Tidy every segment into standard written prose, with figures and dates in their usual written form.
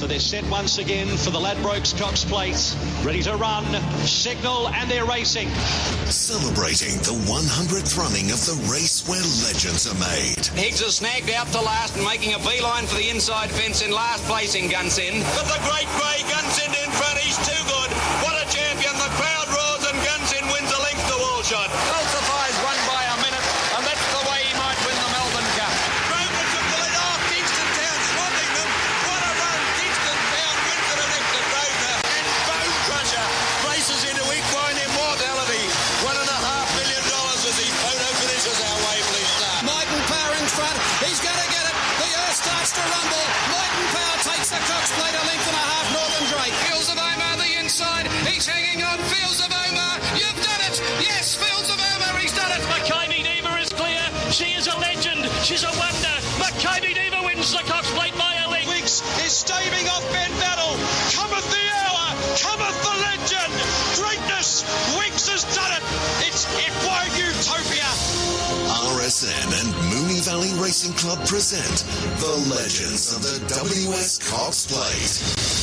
So they're set once again for the Ladbrokes Cox Plate. Ready to run, signal, and they're racing. Celebrating the 100th running of the race where legends are made. Higgs has snagged out to last and making a beeline for the inside fence in last place in Gunsynd. But the great grey Gunsynd in front, he's too good. What a champion. The crowd roars and Gunsynd wins the length to Walshot. Falsifies won by a minute, and that's the way he might win the Melbourne Cup. Grover took the lead off. Kingston Town swamping them. What a run. Kingston Town wins to the next to Grosvenor. And Bone Crusher races into equine immortality. $1.5 million as he photo finishes our Waverley Star. Maiden Power in front. He's going to get it. The earth starts to rumble. Maiden Power takes the Cox Plate a length and a half. Northern Drake. Fields of Omar the inside. He's hanging on. Fields of Omar. You've done it. Yes, Fields of Omar. He's done it. Makybe Diva is clear. She is a legend. She's a wonder. Makybe Diva wins the Cox Plate by a length. Wicks is staving off Ben Battle. Cometh the hour. Cometh the legend. Greatness. Wicks has done it. It's Equine Utopia. RSN and Moonee Valley Racing Club present the legends of the WS Cox Plate.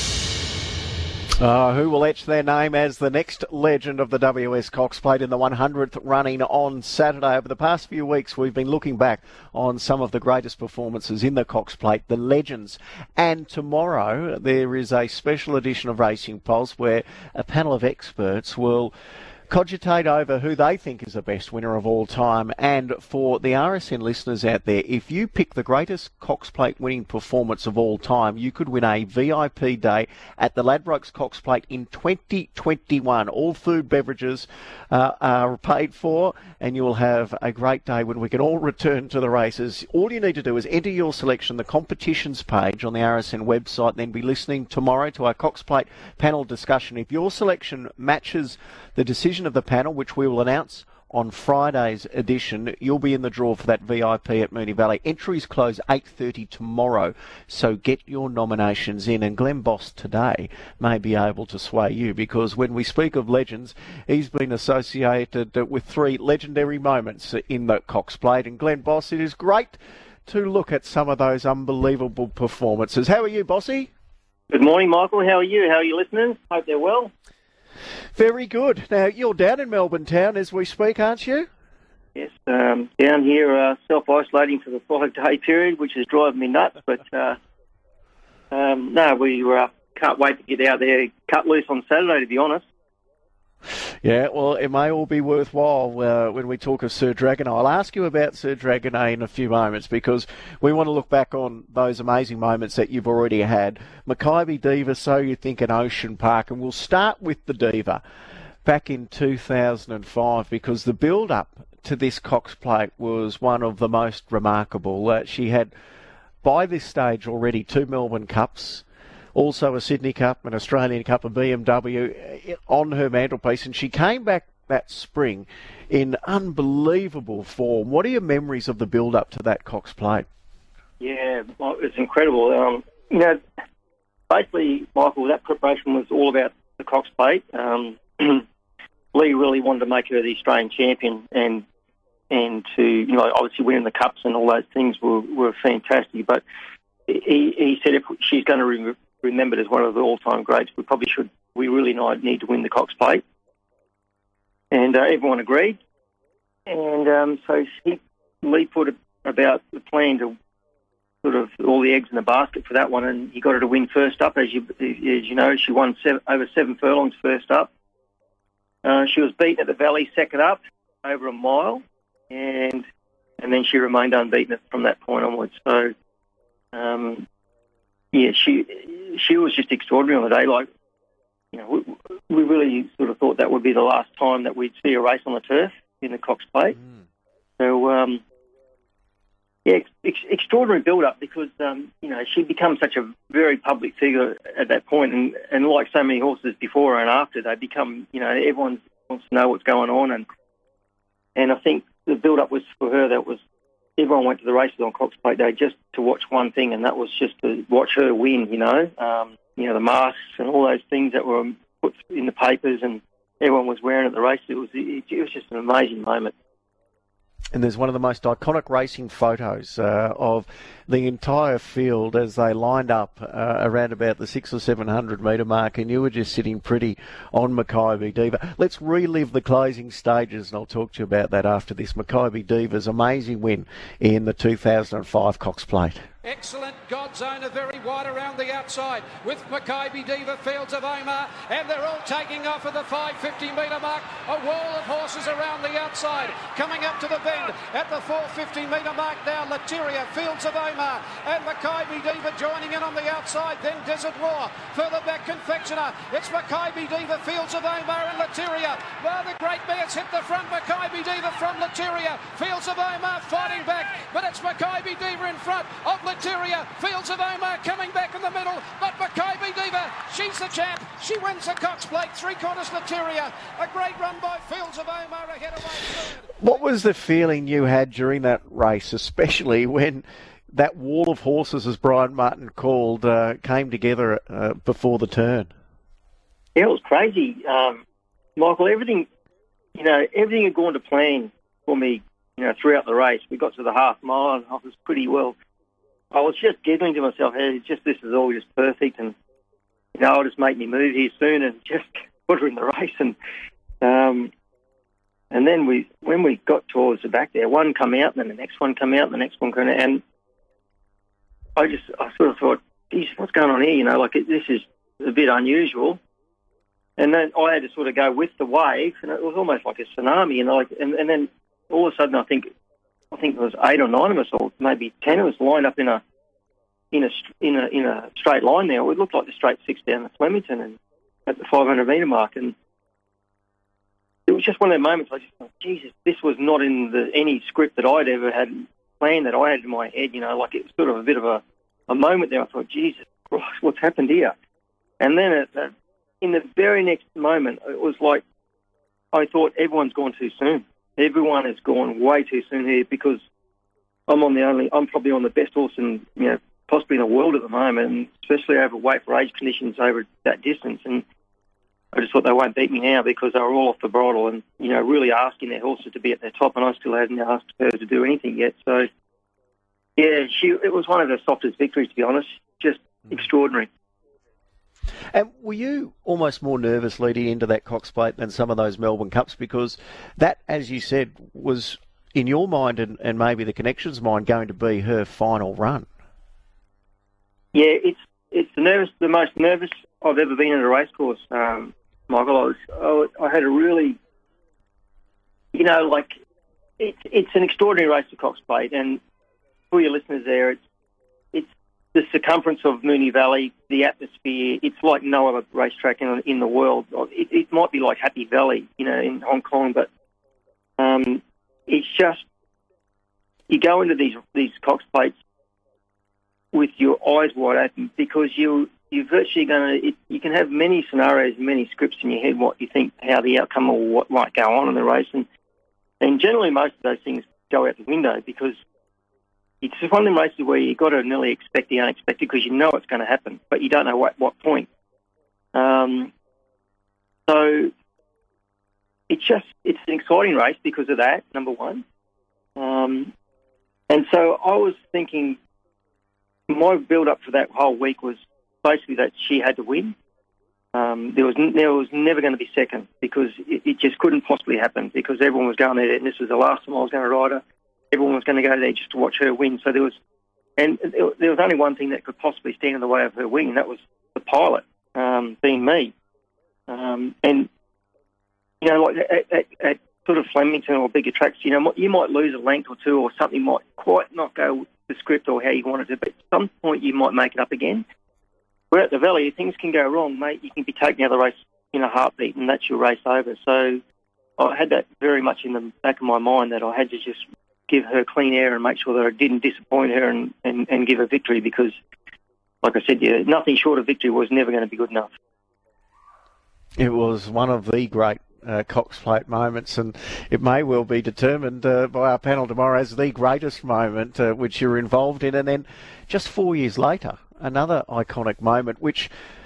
Who will etch their name as the next legend of the WS Cox Plate in the 100th running on Saturday? Over the past few weeks, we've been looking back on some of the greatest performances in the Cox Plate, the legends. And tomorrow, there is a special edition of Racing Pulse where a panel of experts will cogitate over who they think is the best winner of all time. And for the RSN listeners out there, if you pick the greatest Cox Plate winning performance of all time, you could win a VIP day at the Ladbrokes Cox Plate in 2021. All food, beverages are paid for, and you will have a great day when we can all return to the races. All you need to do is enter your selection, the competitions page on the RSN website, and then be listening tomorrow to our Cox Plate panel discussion. If your selection matches the decision of the panel, which we will announce on Friday's edition, you'll be in the draw for that VIP at Moonee Valley. Entries close 8:30 tomorrow, so get your nominations in. And Glenn Boss today may be able to sway you, because when we speak of legends, he's been associated with three legendary moments in the Cox Plate. And Glenn Boss, it is great to look at some of those unbelievable performances. How are you, Bossy? Good morning, Michael. How are you? How are your listeners? Hope they're well. Very good. Now, you're down in Melbourne town as we speak, aren't you? Yes, down here self-isolating for the 5-day period, which is driving me nuts. But, no, we can't wait to get out there, cut loose on Saturday, to be honest. Yeah, well, it may all be worthwhile when we talk of Sir Dragonite. I'll ask you about Sir Dragonite in a few moments, because we want to look back on those amazing moments that you've already had. Makybe Diva, So You Think in Ocean Park, and we'll start with the Diva back in 2005, because the build-up to this Cox Plate was one of the most remarkable. She had, by this stage already, 2 Melbourne Cups, also a Sydney Cup, an Australian Cup, a BMW on her mantelpiece, and she came back that spring in unbelievable form. What are your memories of the build-up to that Cox Plate? Yeah, well, it's incredible. Basically, Michael, that preparation was all about the Cox Plate. Lee really wanted to make her the Australian champion, and to, obviously winning the Cups and all those things were fantastic, but he said if she's going to remembered as one of the all-time greats, we really need to win the Cox Plate. And everyone agreed. And so Lee put about the plan to sort of all the eggs in the basket for that one, and he got her to win first up. As you know, she won over 7 furlongs first up. She was beaten at the Valley second up, over a mile, and then she remained unbeaten from that point onwards. So, yeah, she was just extraordinary on the day. We really sort of thought that would be the last time that we'd see a race on the turf in the Cox Plate. So, yeah, extraordinary build-up, because, she'd become such a very public figure at that point, and like so many horses before and after, they become, everyone wants to know what's going on, and I think the build-up was for her that was everyone went to the races on Cox Plate Day just to watch one thing, and that was just to watch her win, the masks and all those things that were put in the papers and everyone was wearing at the race. It was just an amazing moment. And there's one of the most iconic racing photos of the entire field as they lined up around about the 600 or 700 metre mark, and you were just sitting pretty on Makybe Diva. Let's relive the closing stages, and I'll talk to you about that after this. Makybe Diva's amazing win in the 2005 Cox Plate. Excellent Godzone, very wide around the outside with Makybe Diva, Fields of Omar, and they're all taking off at the 550 metre mark. A wall of horses around the outside. Coming up to the bend at the 450 metre mark now, Lateria, Fields of Omar, and Makybe Diva joining in on the outside. Then Desert War, further back Confectioner. It's Makybe Diva, Fields of Omar and Lateria. Well, the great bears hit the front. Makybe Diva from Lateria, Fields of Omar fighting back, but it's Makybe Diva in front of Lateria, Fields of Omar coming back in the middle, but Makybe Diva, she's the champ. She wins the Cox Plate, 3/4 Lateria. A great run by Fields of Omar ahead away. What was the feeling you had during that race, especially when that wall of horses, as Brian Martin called, came together before the turn? Yeah, it was crazy, Michael. Everything had gone to plan for me, throughout the race. We got to the half mile and I was pretty well. I was just giggling to myself, hey, this is all just perfect, and I'll just make me move here soon and just put her in the race. And then when we got towards the back there, one come out, and then the next one come out, and the next one came out, and I sort of thought, geez, what's going on here? This is a bit unusual. And then I had to sort of go with the wave, and it was almost like a tsunami. And then all of a sudden, I think it was 8 or 9 of us, or maybe 10 of us, lined up in a straight line there. It looked like the straight 6 down to Flemington and at the 500 metre mark. And it was just one of the moments I just thought, Jesus, this was not in any script that I'd ever had planned, that I had in my head. It was sort of a bit of a moment there. I thought, Jesus Christ, what's happened here? And then in the very next moment, it was like I thought everyone's gone too soon. Everyone has gone way too soon here, because I'm probably on the best horse in, possibly in the world at the moment, and especially overweight for age conditions over that distance. And I just thought they won't beat me now, because they were all off the bridle and, really asking their horses to be at their top, and I still hadn't asked her to do anything yet. So, yeah, it was one of the softest victories, to be honest. Just extraordinary. And were you almost more nervous leading into that Cox Plate than some of those Melbourne Cups? Because that, as you said, was in your mind and maybe the Connections' mind going to be her final run. Yeah, it's the most nervous I've ever been in a racecourse, Michael. I had a really, it's an extraordinary race, the Cox Plate, and for your listeners there, it's the circumference of Moonee Valley, the atmosphere. It's like no other racetrack in the world. It might be like Happy Valley, in Hong Kong, but it's just, you go into these Cox Plates with your eyes wide open, because you're virtually you can have many scenarios, many scripts in your head, what you think, how the outcome or what might go on in the race, and generally most of those things go out the window, because it's just one of them races where you've got to nearly expect the unexpected, because you know it's going to happen, but you don't know what point. So it's an exciting race because of that, number one. And so I was thinking, my build-up for that whole week was basically that she had to win. There was never going to be second, because it just couldn't possibly happen, because everyone was going there, and this was the last time I was going to ride her. Everyone was going to go there just to watch her win. So there was only one thing that could possibly stand in the way of her win, and that was the pilot, being me. And at sort of Flemington or bigger tracks, you might lose a length or two, or something might quite not go with the script or how you wanted to, but at some point you might make it up again. Where at the Valley, things can go wrong, mate. You can be taking out the race in a heartbeat, and that's your race over. So I had that very much in the back of my mind, that I had to just give her clean air and make sure that I didn't disappoint her and give her victory, because, like I said, nothing short of victory was never going to be good enough. It was one of the great Cox Plate moments, and it may well be determined by our panel tomorrow as the greatest moment which you're involved in. And then just 4 years later, another iconic moment which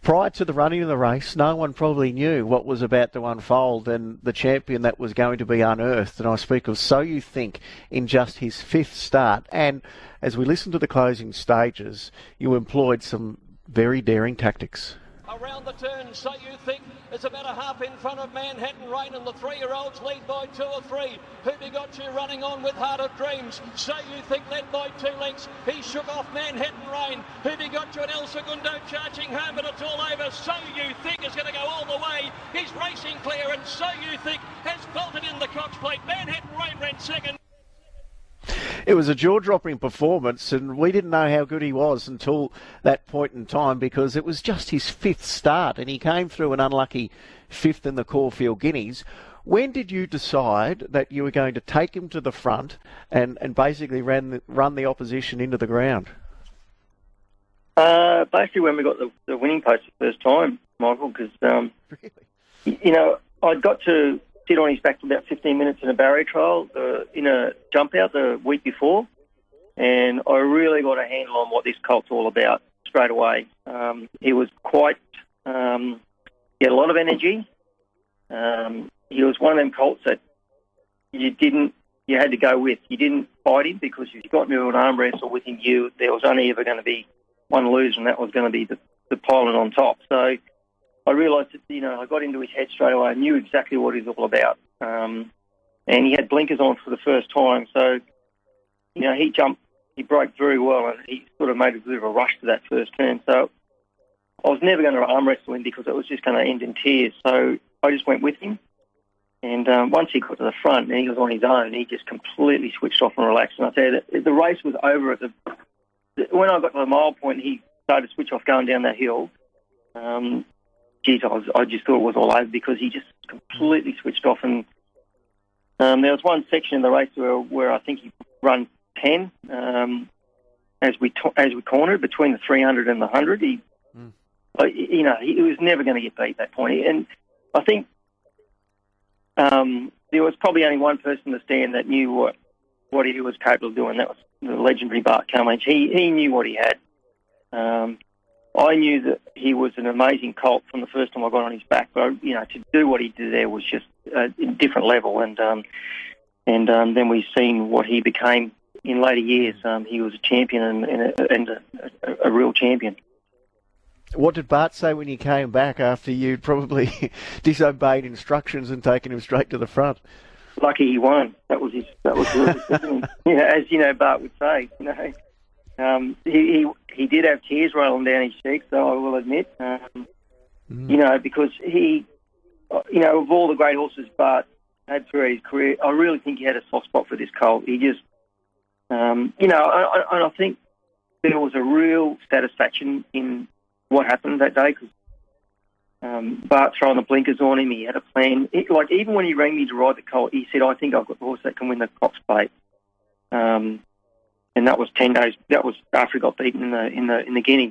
Prior to the running of the race, no one probably knew what was about to unfold and the champion that was going to be unearthed. And I speak of So You Think in just his 5th start. And as we listen to the closing stages, you employed some very daring tactics. Around the turn, So You Think is about a half in front of Manhattan Rain, and the 3-year-olds lead by 2 or 3. Who Be Got You running on with Heart of Dreams. So You Think led by 2 lengths. He shook off Manhattan Rain. Who Be Got You and El Segundo charging home, but it's all over. So You Think is going to go all the way. He's racing clear, and So You Think has bolted in the Cox Plate. Manhattan Rain ran second. It was a jaw-dropping performance, and we didn't know how good he was until that point in time, because it was just his 5th start, and he came through an unlucky 5th in the Caulfield Guineas. When did you decide that you were going to take him to the front and basically run the opposition into the ground? Basically when we got the winning post the first time, Michael, because, Really? I'd got to sit on his back for about 15 minutes in a barrier trial in a jump out the week before, and I really got a handle on what this colt's all about straight away. He was quite, he had a lot of energy. He was one of them colts that you had to go with. You didn't fight him, because if you got into an arm wrestle with him, there was only ever going to be one loser, and that was going to be the pilot on top. So I realised that, I got into his head straight away. I knew exactly what he was all about. And he had blinkers on for the first time. So, he broke very well, and he sort of made a bit of a rush to that first turn. So I was never going to arm wrestle him, because it was just going to end in tears. So I just went with him. And once he got to the front and he was on his own, he just completely switched off and relaxed. And I tell you that the race was over when I got to the mile point, he started to switch off going down that hill. I just thought it was all over, because he just completely switched off. And there was one section in the race where I think he run 10 as we cornered between the 300 and the 100. He was never going to get beat at that point. And I think there was probably only one person in the stand that knew what he was capable of doing. That was the legendary Bart Cummings. He knew what he had. I knew that he was an amazing colt from the first time I got on his back, but to do what he did there was just a different level. And then we've seen what he became in later years. He was a champion and a real champion. What did Bart say when you came back after you'd probably disobeyed instructions and taken him straight to the front? Lucky he won. That was as Bart would say. He did have tears rolling down his cheeks, though, I will admit. Because he, of all the great horses Bart had throughout his career, I really think he had a soft spot for this colt. He just, and I think there was a real satisfaction in what happened that day, because Bart throwing the blinkers on him, he had a plan. Even when he rang me to ride the colt, he said, "I think I've got the horse that can win the Cox Plate." And that was 10 days. That was after he got beaten in the Guineas.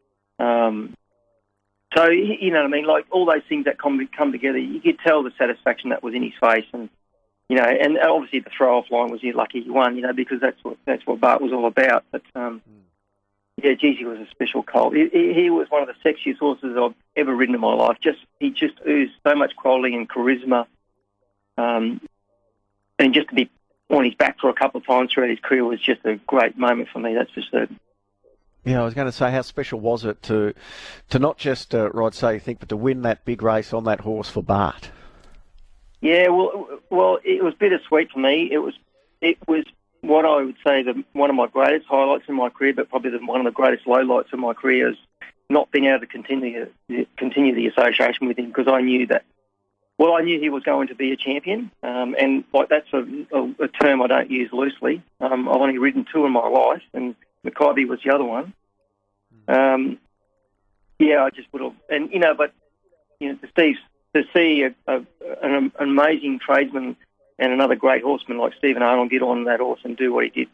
So you know what I mean. Like all those things that come together, you could tell the satisfaction that was in his face, and and obviously the throw-off line was lucky he won. Because that's what Bart was all about. But he was a special colt. He was one of the sexiest horses I've ever ridden in my life. He just oozed so much quality and charisma, and just to be on his back for a couple of times throughout his career was just a great moment for me, that's for certain. Yeah, I was going to say, how special was it to not just ride So You Think, but to win that big race on that horse for Bart? Yeah, well, it was bittersweet for me. It was what I would say one of my greatest highlights in my career, but probably one of the greatest lowlights of my career is not being able to continue the association with him, because I knew he was going to be a champion, and that's a term I don't use loosely. I've only ridden 2 in my life, and Mackay was the other one. I just would have, and but to see an amazing tradesman and another great horseman like Stephen Arnold get on that horse and do what he did,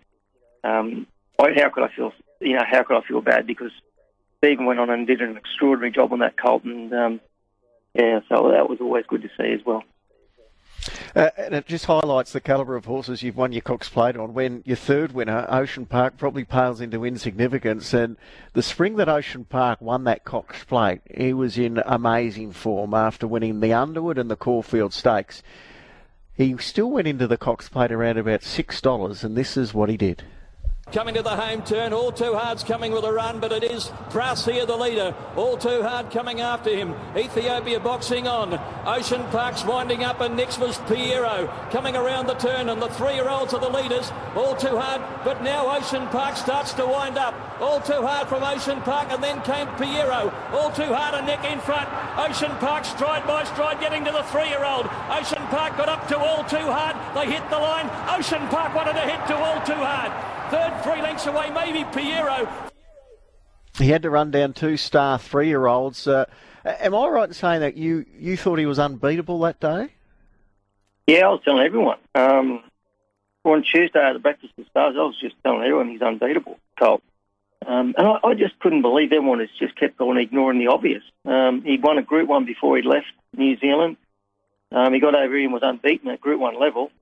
how could I feel? How could I feel bad? Because Stephen went on and did an extraordinary job on that colt, and so that was always good to see as well. And it just highlights the calibre of horses you've won your Cox Plate on when your third winner, Ocean Park, probably pales into insignificance. And the spring that Ocean Park won that Cox Plate, he was in amazing form after winning the Underwood and the Caulfield Stakes. He still went into the Cox Plate around about $6, and this is what he did. Coming to the home turn, All Too Hard's coming with a run, but it is Brass here, the leader. All Too Hard coming after him. Ethiopia boxing on. Ocean Park's winding up, and next was Piero coming around the turn, and the 3-year-olds are the leaders. All Too Hard, but now Ocean Park starts to wind up. All Too Hard from Ocean Park, and then came Piero. All Too Hard a neck in front. Ocean Park stride by stride getting to the 3-year-old. Ocean Park got up to All Too Hard. They hit the line. Ocean Park wanted to hit to All Too Hard. Third, 3 lengths away, maybe Piero. He had to run down 2-star 3-year-olds. Am I right in saying that you thought he was unbeatable that day? Yeah, I was telling everyone. On Tuesday at the Breakfast of Stars, I was just telling everyone he's unbeatable, Colt. And I just couldn't believe everyone has just kept on ignoring the obvious. He'd won a Group 1 before he'd left New Zealand. He got over here and was unbeaten at Group 1 level.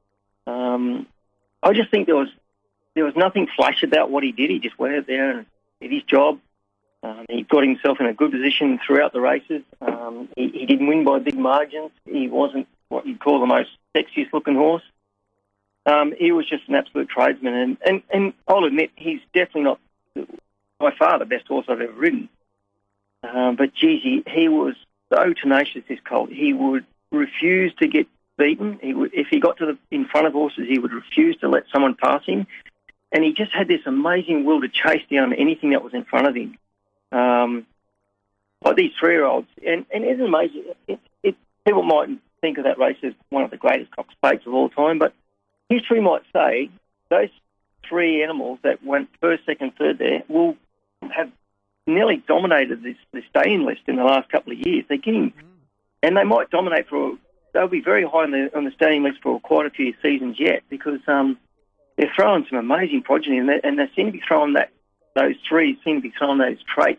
I just think there was nothing flash about what he did. He just went out there and did his job. He got himself in a good position throughout the races. He didn't win by big margins. He wasn't what you'd call the most sexiest looking horse. He was just an absolute tradesman. And I'll admit, he's definitely not by far the best horse I've ever ridden. But, geez, he was so tenacious, this Colt. He would refuse to get beaten. If he got in front of horses, he would refuse to let someone pass him. And he just had this amazing will to chase down anything that was in front of him. Like these 3-year-olds. And it's amazing. People might think of that race as one of the greatest Cox Plates of all time, but history might say those 3 animals that went first, second, third there will have nearly dominated this stay-in list in the last couple of years. They're getting... And they might dominate they'll be very high on the staying list for quite a few seasons yet because... they're throwing some amazing progeny, and they seem to be throwing those 3 seem to be throwing those traits,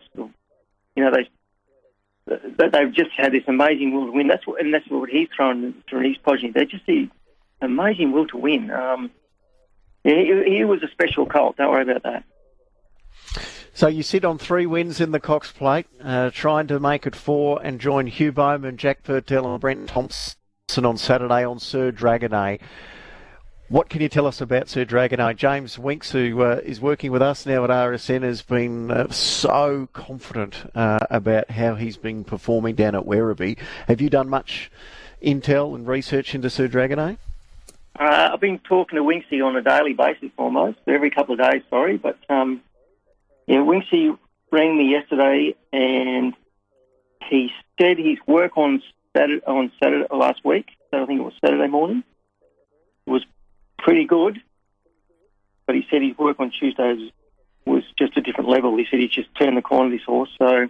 that they've just had this amazing will to win. That's what he's throwing through his progeny. They just see amazing will to win. He was a special colt. Don't worry about that. So you sit on 3 wins in the Cox Plate, trying to make it 4 and join Hugh Bowman, Jack Purtell and Brent Thompson on Saturday on Sir Dragonet. What can you tell us about Sir Dragonet? James Winks, who is working with us now at RSN, has been so confident about how he's been performing down at Werribee. Have you done much intel and research into Sir Dragonet? I've been talking to Winksy on a daily basis almost, every couple of days, sorry. But, Winksy rang me yesterday and he said his work on Saturday last week, so I think it was Saturday morning, was pretty good, but he said his work on Tuesday was just a different level. He said he just turned the corner, this horse. So,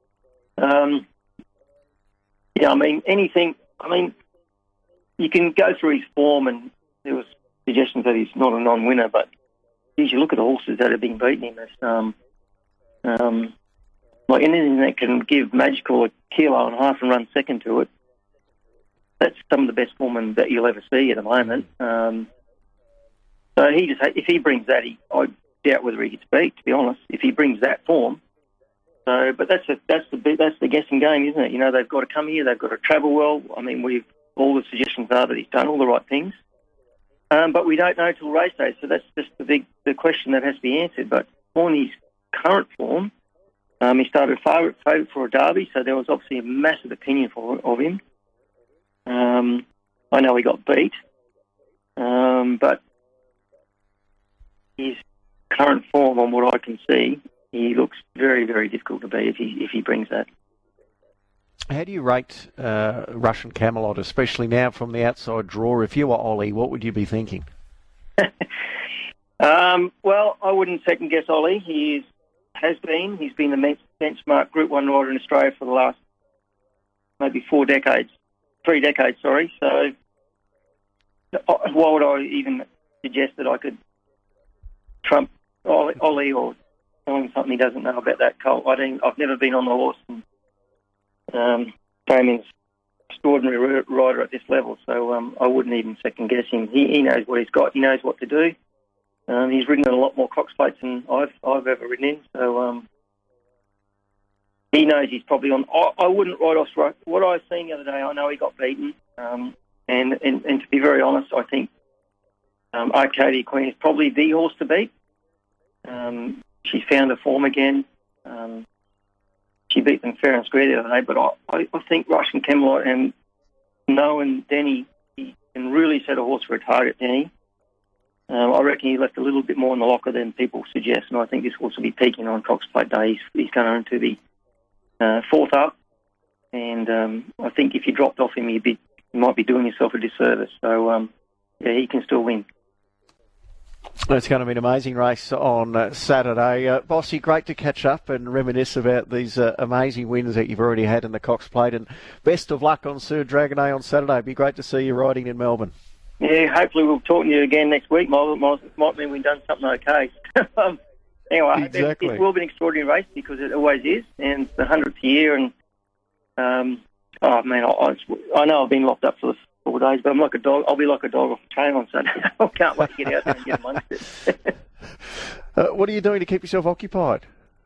you can go through his form, and there was suggestions that he's not a non-winner, but geez, you look at the horses that have been beating him. It's, like anything that can give Magical a kilo and a half and run second to it, that's some of the best form that you'll ever see at the moment. So if he brings that, I doubt whether he gets beat, to be honest. If he brings that form, but that's the guessing game, isn't it? They've got to come here, they've got to travel well. I mean, all the suggestions are that he's done all the right things, but we don't know till race day. So that's just the question that has to be answered. But on his current form, he started favourite for a derby, so there was obviously a massive opinion of him. I know he got beat, but his current form, on what I can see, he looks very, very difficult to beat if he brings that. How do you rate Russian Camelot, especially now from the outside draw? If you were Ollie, what would you be thinking? Well, I wouldn't second guess Ollie. He's been the benchmark Group 1 rider in Australia for the last maybe 3 decades, sorry. So why would I even suggest that I could trump Ollie or tell him something he doesn't know about that colt? I've never been on the horse. And Damien's extraordinary rider at this level, so I wouldn't even second guess him. He knows what he's got. He knows what to do. He's ridden in a lot more Cox Plates than I've ever ridden in, so he knows he's probably on. I wouldn't write off what I've seen the other day. I know he got beaten, and to be very honest, I think Arcadia Queen is probably the horse to beat. She found her form again. She beat them fair and square the other day, but I think Russian Camelot and knowing Denny, he can really set a horse for a target, Denny. I reckon he left a little bit more in the locker than people suggest, and I think this horse will be peaking on Cox Plate Day. He's going into the fourth up, and I think if you dropped off him, you might be doing yourself a disservice. So, yeah, he can still win. It's going to be an amazing race on Saturday. Bossy, great to catch up and reminisce about these amazing wins that you've already had in the Cox Plate, and best of luck on Sir Dragonet on Saturday. It'd be great to see you riding in Melbourne. Yeah, hopefully we'll talk to you again next week. Might mean we've done something okay. Anyway, exactly. It will be an extraordinary race because it always is, and it's the 100th year, and I know I've been locked up for the 4 days, but I'm like a dog. I'll be like a dog off a chain on Saturday. I can't wait to get out there and get amongst it. What are you doing to keep yourself occupied?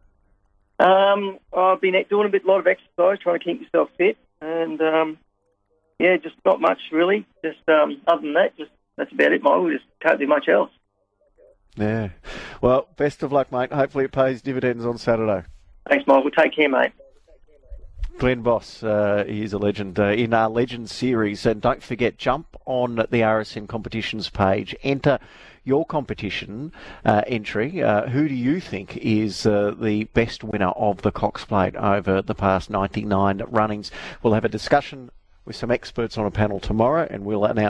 I've been doing a lot of exercise, trying to keep myself fit, and yeah, just not much really. Just other than that, that's about it, Michael. Just can't do much else. Yeah. Well, best of luck, mate. Hopefully it pays dividends on Saturday. Thanks, Michael. Take care, mate. Glenn Boss, he is a legend in our Legends series. And don't forget, jump on the RSN competitions page. Enter your competition entry. Who do you think is the best winner of the Cox Plate over the past 99 runnings? We'll have a discussion with some experts on a panel tomorrow, and we'll announce